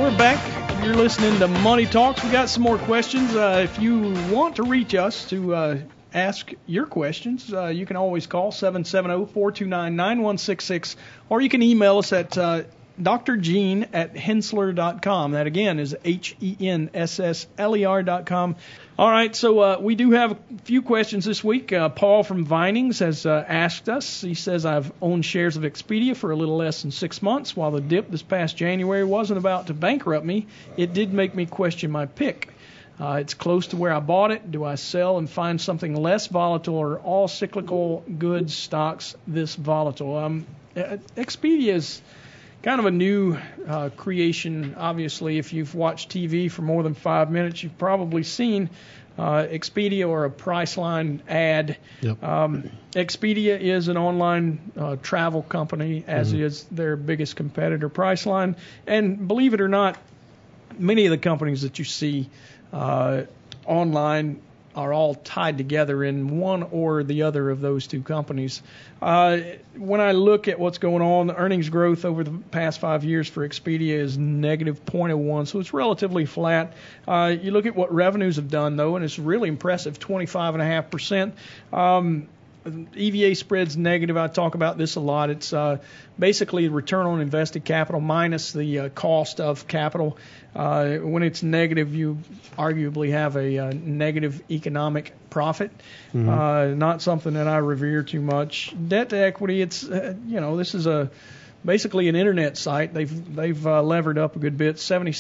we're back. You're listening to Money Talks. We got some more questions. If you want to reach us to ask your questions, you can always call 770-429-9166, or you can email us at drgene@hensler.com. That again is HENSSLER.com. All right, so we do have a few questions this week. Paul from Vinings has asked us. He says, I've owned shares of Expedia for a little less than 6 months. While the dip this past January wasn't about to bankrupt me, it did make me question my pick. It's close to where I bought it. Do I sell and find something less volatile, or all cyclical goods stocks this volatile? Expedia is kind of a new creation. Obviously, if you've watched TV for more than 5 minutes, you've probably seen Expedia or a Priceline ad. Yep. Expedia is an online travel company, as is their biggest competitor, Priceline. And believe it or not, many of the companies that you see online are all tied together in one or the other of those two companies. When I look at what's going on, the earnings growth over the past 5 years for Expedia is negative 0.01, so it's relatively flat. You look at what revenues have done, though, and it's really impressive, 25.5%. EVA spread's negative. I talk about this a lot. It's basically return on invested capital minus the cost of capital. When it's negative, you arguably have a negative economic profit. Not something that I revere too much. Debt to equity, it's this is basically an internet site. They've levered up a good bit,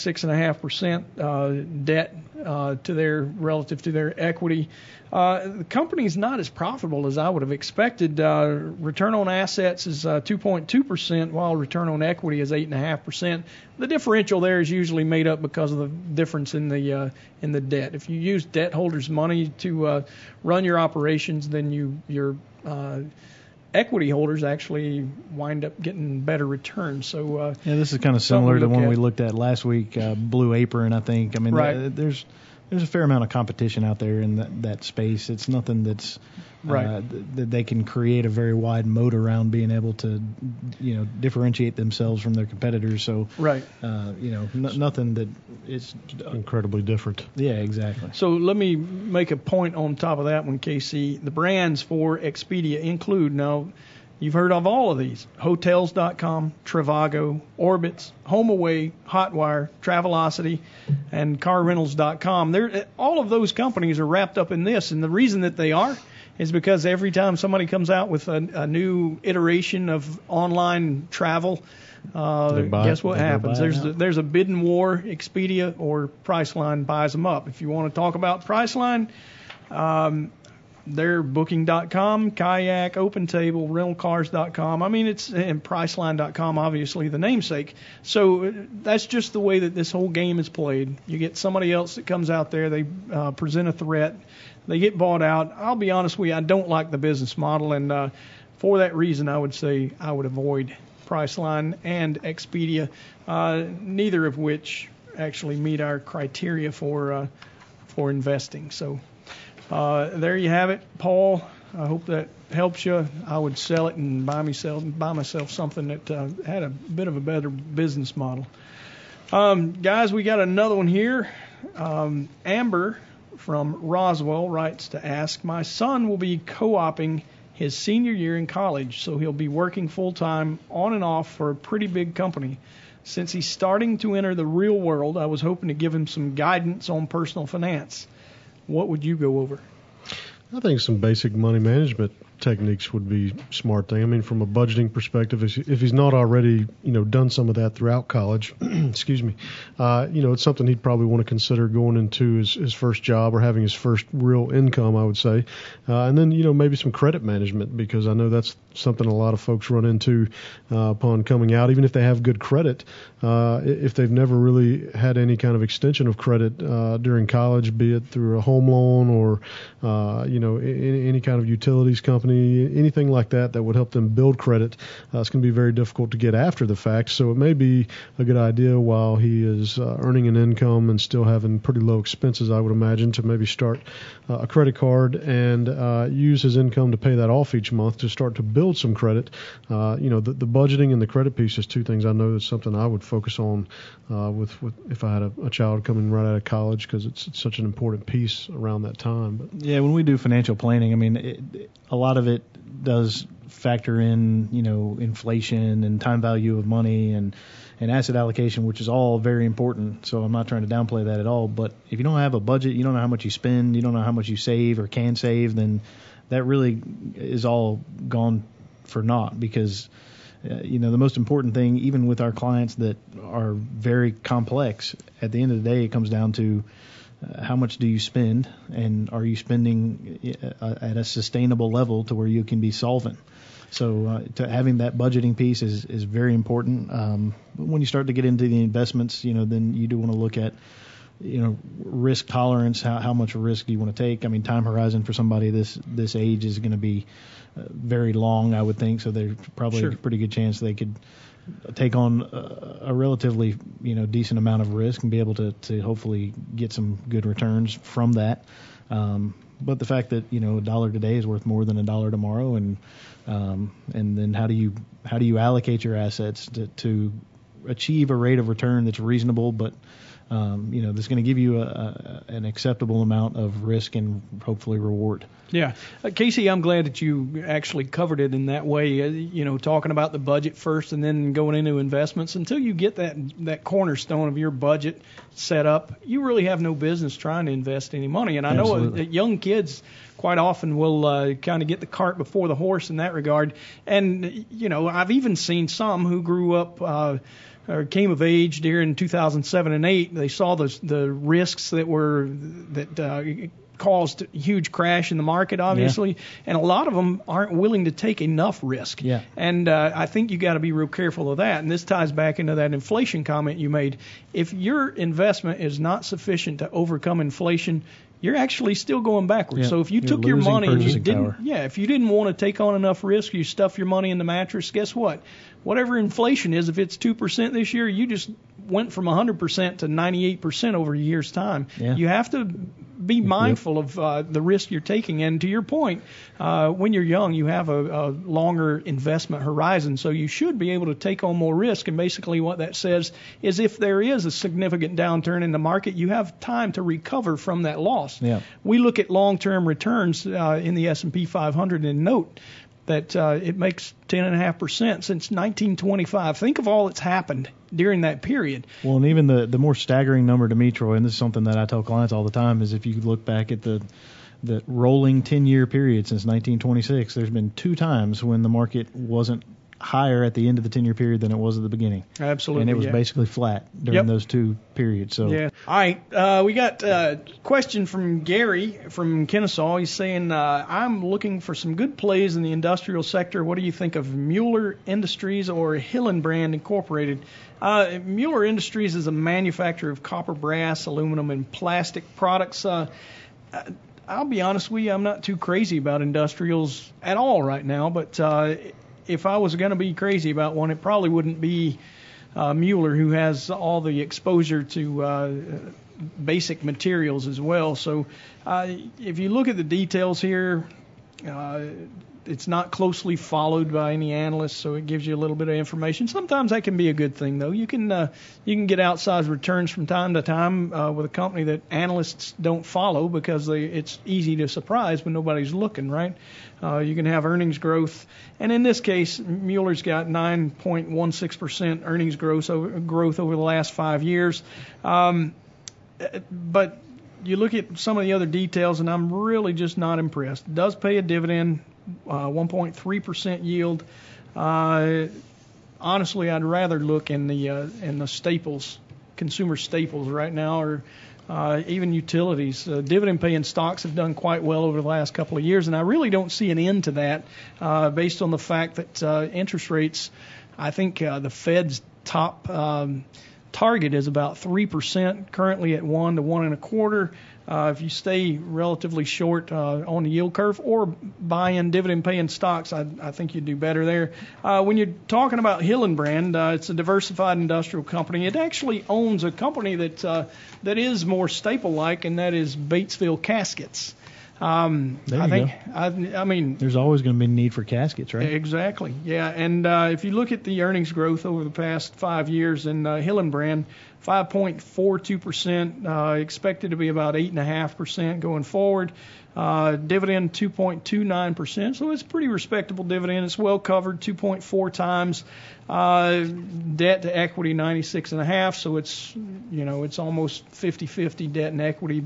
76.5% debt to their relative to their equity. The company's not as profitable as I would have expected. Return on assets is 2.2%, while return on equity is 8.5%. The differential there is usually made up because of the difference in the debt. If you use debt holders' money to run your operations, then your equity holders actually wind up getting better returns. So this is kind of similar to one we looked at last week, Blue Apron, I think. I mean, right. There's a fair amount of competition out there in that space. It's nothing that's that they can create a very wide moat around being able to, differentiate themselves from their competitors. So, nothing that is incredibly different. Yeah, exactly. So let me make a point on top of that one, Casey. The brands for Expedia include, now, you've heard of all of these: Hotels.com, Trivago, Orbitz, HomeAway, Hotwire, Travelocity, and CarRentals.com. All of those companies are wrapped up in this, and the reason that they are is because every time somebody comes out with a new iteration of online travel, guess what happens? There's a bidding war. Expedia or Priceline buys them up. If you want to talk about Priceline, they're Booking.com, Kayak, OpenTable, RentalCars.com. I mean, and Priceline.com, obviously the namesake. So that's just the way that this whole game is played. You get somebody else that comes out there, they present a threat, they get bought out. I'll be honest with you, I don't like the business model, and for that reason, I would say I would avoid Priceline and Expedia, neither of which actually meet our criteria for investing. So. There you have it, Paul. I hope that helps you. I would sell it and buy myself something that had a bit of a better business model. Guys, we got another one here. Amber from Roswell writes to ask, my son will be co-oping his senior year in college, so he'll be working full-time on and off for a pretty big company. Since he's starting to enter the real world, I was hoping to give him some guidance on personal finance. What would you go over? I think some basic money management techniques would be a smart thing. I mean, from a budgeting perspective, if he's not already, done some of that throughout college, excuse me, it's something he'd probably want to consider going into his first job or having his first real income, I would say. And then, maybe some credit management, because I know that's something a lot of folks run into upon coming out, even if they have good credit. If they've never really had any kind of extension of credit during college, be it through a home loan or, any kind of utilities company, anything like that would help them build credit. It's going to be very difficult to get after the fact. So it may be a good idea while he is earning an income and still having pretty low expenses, I would imagine, to maybe start a credit card and use his income to pay that off each month to start to build some credit. The budgeting and the credit piece is two things I know that's something I would focus on with if I had a child coming right out of college, because it's such an important piece around that time. But yeah, when we do financial planning, I mean, a lot of it does factor in, inflation and time value of money and asset allocation, which is all very important. So I'm not trying to downplay that at all. But if you don't have a budget, you don't know how much you spend, you don't know how much you save or can save, then that really is all gone for naught, because the most important thing, even with our clients that are very complex, at the end of the day, it comes down to how much do you spend, and are you spending at a sustainable level to where you can be solvent. So having that budgeting piece is very important. But when you start to get into the investments, then you do want to look at risk tolerance. How much risk do you want to take? I mean, time horizon for somebody this age is going to be very long, I would think. So there's probably a pretty good chance they could take on a relatively decent amount of risk and be able to hopefully get some good returns from that. But the fact that a dollar today is worth more than a dollar tomorrow, and then how do you allocate your assets to achieve a rate of return that's reasonable, but that's going to give you an acceptable amount of risk and hopefully reward. Yeah. Casey, I'm glad that you actually covered it in that way, talking about the budget first and then going into investments. Until you get that cornerstone of your budget set up, you really have no business trying to invest any money. And I know that young kids quite often will kind of get the cart before the horse in that regard. And, I've even seen some who grew up or came of age during 2007 and 8. They saw the risks that caused a huge crash in the market, obviously, and a lot of them aren't willing to take enough risk. Yeah. And I think you got to be real careful of that. And this ties back into that inflation comment you made. If your investment is not sufficient to overcome inflation, you're actually still going backwards. Yeah. So if you took your money and you didn't want to take on enough risk, you stuff your money in the mattress, guess what? Whatever inflation is, if it's 2% this year, you just went from 100% to 98% over a year's time. Yeah. You have to be mindful of the risk you're taking. And to your point, when you're young, you have a longer investment horizon, so you should be able to take on more risk. And basically what that says is if there is a significant downturn in the market, you have time to recover from that loss. Yeah. We look at long-term returns in the S&P 500 and note that it makes 10.5% since 1925. Think of all that's happened during that period. Well, and even the more staggering number to me, Troy, and this is something that I tell clients all the time, is if you look back at the rolling 10-year period since 1926, there's been 2 times when the market wasn't higher at the end of the 10-year period than it was at the beginning. Absolutely. And it was basically flat during those 2 periods. So yeah. All right. We got a question from Gary from Kennesaw. He's saying, I'm looking for some good plays in the industrial sector. What do you think of Mueller Industries or Hillenbrand Incorporated? Mueller Industries is a manufacturer of copper, brass, aluminum, and plastic products. I'll be honest with you, I'm not too crazy about industrials at all right now, but if I was going to be crazy about one, it probably wouldn't be Mueller, who has all the exposure to basic materials as well. So if you look at the details here, it's not closely followed by any analysts, so it gives you a little bit of information. Sometimes that can be a good thing, though. You can get outsized returns from time to time with a company that analysts don't follow, because it's easy to surprise when nobody's looking, right? You can have earnings growth, and in this case, Mueller's got 9.16% earnings growth over the last 5 years. But you look at some of the other details, and I'm really just not impressed. It does pay a dividend. 1.3% yield. Honestly, I'd rather look in the staples, consumer staples right now, or even utilities. Dividend-paying stocks have done quite well over the last couple of years, and I really don't see an end to that based on the fact that interest rates, I think the Fed's top target is about 3%, currently at 1 to 1.25. If you stay relatively short on the yield curve or buy in dividend-paying stocks, I think you'd do better there. When you're talking about Hillenbrand, it's a diversified industrial company. It actually owns a company that is more staple-like, and that is Batesville Caskets. I mean, there's always going to be a need for caskets, right? Exactly. Yeah. And if you look at the earnings growth over the past 5 years in Hillenbrand, 5.42%, expected to be about 8.5% going forward. Dividend 2.29%, so it's a pretty respectable dividend. It's well covered, 2.4 times. Debt to equity 96.5, so it's almost 50-50 debt and equity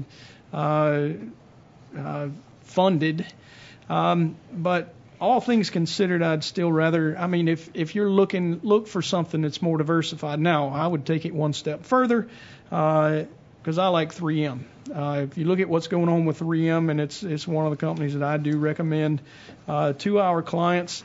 funded. But all things considered, I'd still rather, if you're look for something that's more diversified. Now, I would take it one step further because I like 3M. If you look at what's going on with 3M, and it's one of the companies that I do recommend to our clients.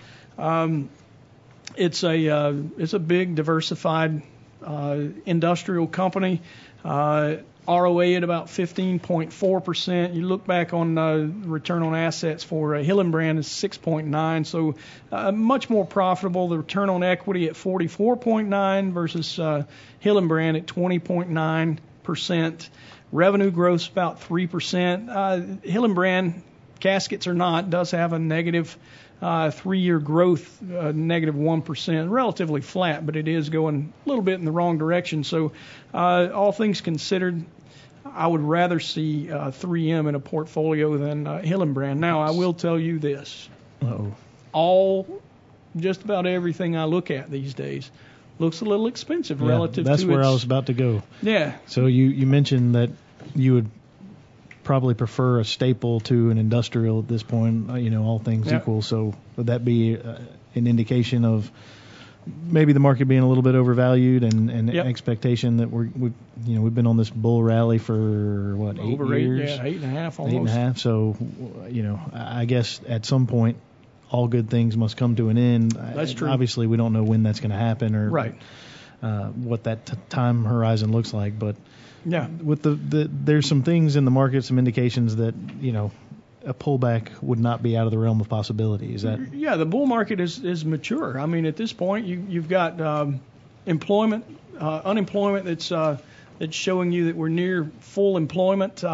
It's a big diversified industrial company. ROA at about 15.4%. You look back on return on assets for Hillenbrand is 6.9, so much more profitable. The return on equity at 44.9 versus Hillenbrand at 20.9%. Revenue growth about 3%. Hillenbrand, caskets or not, does have a negative 3-year growth, negative 1%, relatively flat, but it is going a little bit in the wrong direction. So all things considered, I would rather see 3M in a portfolio than Hillenbrand. Now, I will tell you this. Just about everything I look at these days looks a little expensive relative to that's where I was about to go. Yeah. So you mentioned that you would probably prefer a staple to an industrial at this point, all things equal. So would that be an indication of maybe the market being a little bit overvalued and expectation that we've been on this bull rally for what, 8 years? 8.5 almost. 8.5. So, I guess at some point all good things must come to an end. That's true. Obviously, we don't know when that's going to happen or what that time horizon looks like, but with there's some things in the market, some indications that a pullback would not be out of the realm of possibility. Is that? Yeah, the bull market is mature. I mean, at this point, you've got unemployment that's showing you that we're near full employment.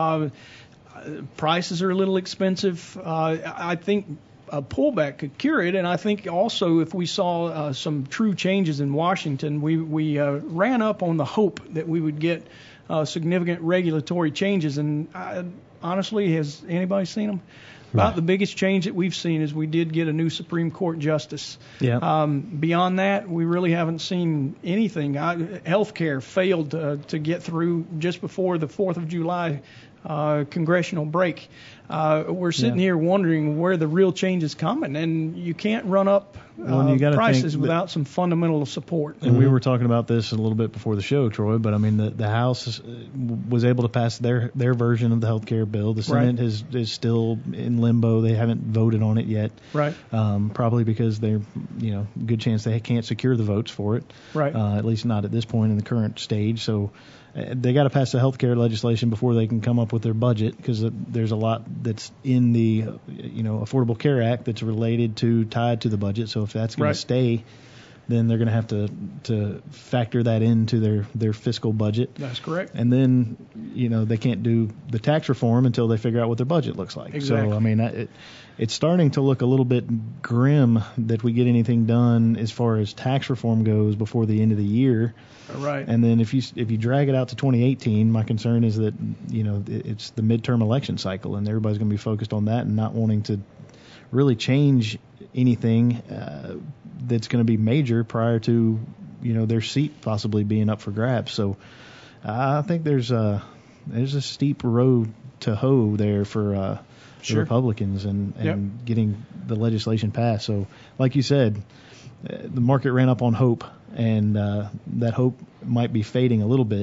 Prices are a little expensive. I think a pullback could cure it, and I think also if we saw some true changes in Washington, we ran up on the hope that we would get significant regulatory changes, and honestly, has anybody seen them? About the biggest change that we've seen is we did get a new Supreme Court justice. Beyond that, we really haven't seen anything. Healthcare failed to get through just before the 4th of July congressional break. We're sitting here wondering where the real change is coming, and you can't run up prices without some fundamental support. And we were talking about this a little bit before the show, Troy, but I mean the House was able to pass their version of the health care bill. The Senate is still in limbo. They haven't voted on it yet. Probably because they're good chance they can't secure the votes for it. At least not at this point in the current stage. So they got to pass the health care legislation before they can come up with their budget, because there's a lot that's in the Affordable Care Act that's tied to the budget. So if that's going to stay, then they're going to have to factor that into their fiscal budget. That's correct. And then they can't do the tax reform until they figure out what their budget looks like. Exactly. So I mean it's starting to look a little bit grim that we get anything done as far as tax reform goes before the end of the year. And then if you drag it out to 2018, my concern is that it's the midterm election cycle, and everybody's going to be focused on that and not wanting to really change anything that's going to be major prior to their seat possibly being up for grabs. So I think there's a steep road to hoe there for the Republicans and getting the legislation passed. So like you said, the market ran up on hope, and that hope might be fading a little bit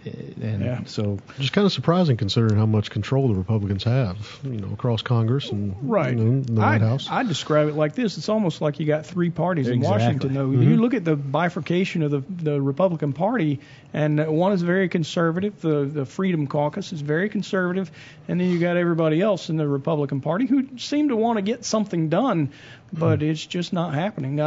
And so just kind of surprising considering how much control the Republicans have, across Congress and in the White House. I describe it like this: it's almost like you got three parties in Exactly. Washington. Though you look at the bifurcation of the Republican Party, and one is very conservative. The Freedom Caucus is very conservative, and then you got everybody else in the Republican Party who seem to want to get something done, but it's just not happening.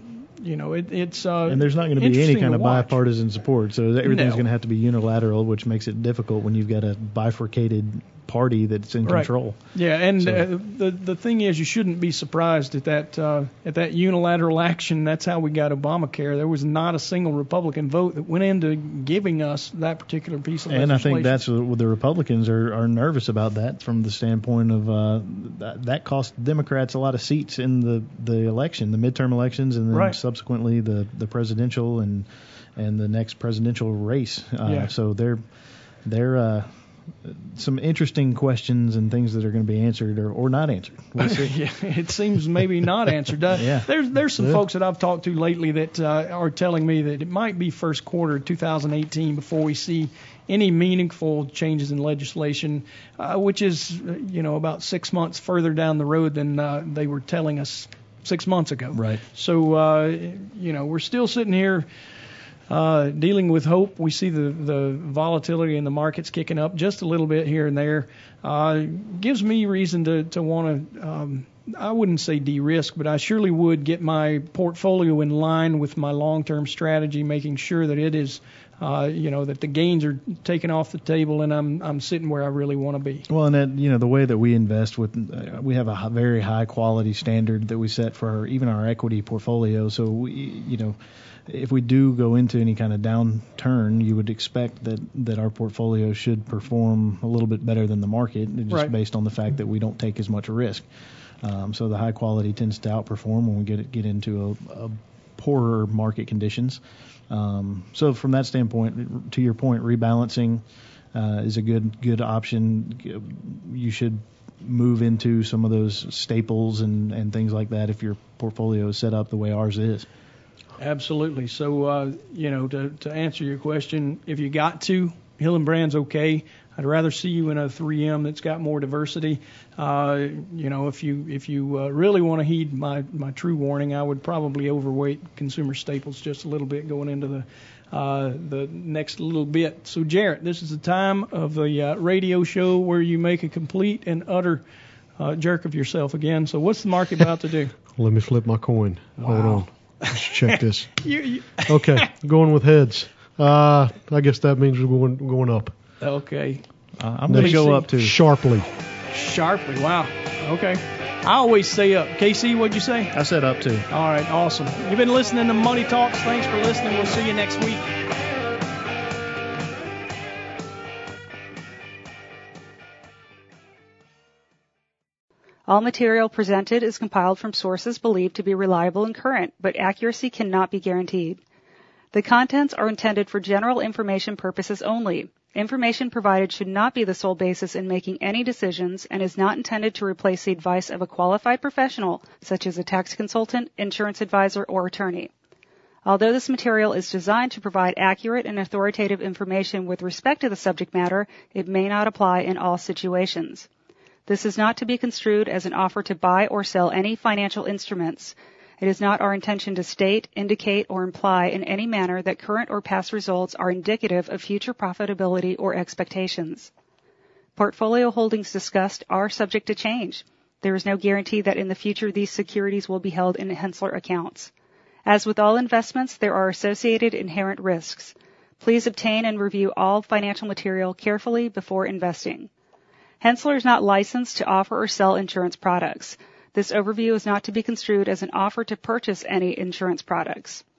It's and there's not going to be any kind of bipartisan support, so everything's going to have to be unilateral, which makes it difficult when you've got a bifurcated party that's in control. Yeah, and the thing is, you shouldn't be surprised at that unilateral action. That's how we got Obamacare. There was not a single Republican vote that went into giving us that particular piece of legislation. And I think that's what the Republicans are nervous about that from the standpoint of that cost Democrats a lot of seats in the election, the midterm elections, and then subsequently the presidential and the next presidential race. So they're some interesting questions and things that are going to be answered or not answered. We'll see. Yeah, it seems maybe not answered. There's some folks that I've talked to lately that are telling me that it might be first quarter 2018 before we see any meaningful changes in legislation, which is about 6 months further down the road than they were telling us 6 months ago. Right. So we're still sitting here dealing with hope. We see the volatility in the markets kicking up just a little bit here and there. Gives me reason to want to, I wouldn't say de-risk, but I surely would get my portfolio in line with my long-term strategy, making sure that it is, that the gains are taken off the table and I'm sitting where I really want to be. Well, and that, the way that we invest we have a very high quality standard that we set for even our equity portfolio. So we, if we do go into any kind of downturn, you would expect that our portfolio should perform a little bit better than the market, just based on the fact that we don't take as much risk. So the high quality tends to outperform when we get into a poorer market conditions. So from that standpoint, to your point, rebalancing is a good option. You should move into some of those staples and things like that if your portfolio is set up the way ours is. Absolutely. So, to answer your question, if you got to, Hillenbrand's okay. I'd rather see you in a 3M that's got more diversity. If you really want to heed my true warning, I would probably overweight consumer staples just a little bit going into the next little bit. So, Jarrett, this is the time of the radio show where you make a complete and utter jerk of yourself again. So, what's the market about to do? Let me flip my coin. Wow. Hold on. Let's check this. Okay, going with heads. I guess that means we're going up. Okay. I'm going to go up too. Sharply. Wow. Okay. I always say up. KC, what'd you say? I said up too. All right. Awesome. You've been listening to Money Talks. Thanks for listening. We'll see you next week. All material presented is compiled from sources believed to be reliable and current, but accuracy cannot be guaranteed. The contents are intended for general information purposes only. Information provided should not be the sole basis in making any decisions and is not intended to replace the advice of a qualified professional, such as a tax consultant, insurance advisor, or attorney. Although this material is designed to provide accurate and authoritative information with respect to the subject matter, it may not apply in all situations. This is not to be construed as an offer to buy or sell any financial instruments. It is not our intention to state, indicate, or imply in any manner that current or past results are indicative of future profitability or expectations. Portfolio holdings discussed are subject to change. There is no guarantee that in the future these securities will be held in Henssler accounts. As with all investments, there are associated inherent risks. Please obtain and review all financial material carefully before investing. Henssler is not licensed to offer or sell insurance products. This overview is not to be construed as an offer to purchase any insurance products.